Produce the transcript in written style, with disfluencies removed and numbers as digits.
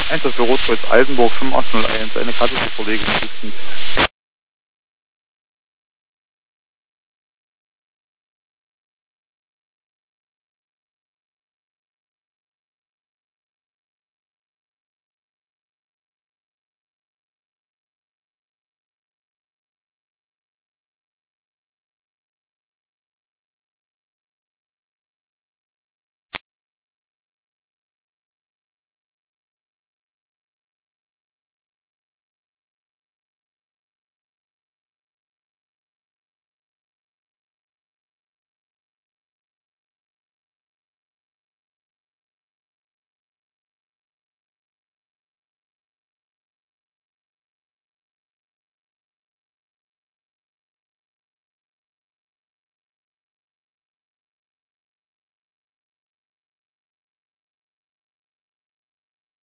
1 das Büro Kreuz Altenburg 5801, eine Karte zur Verlegung.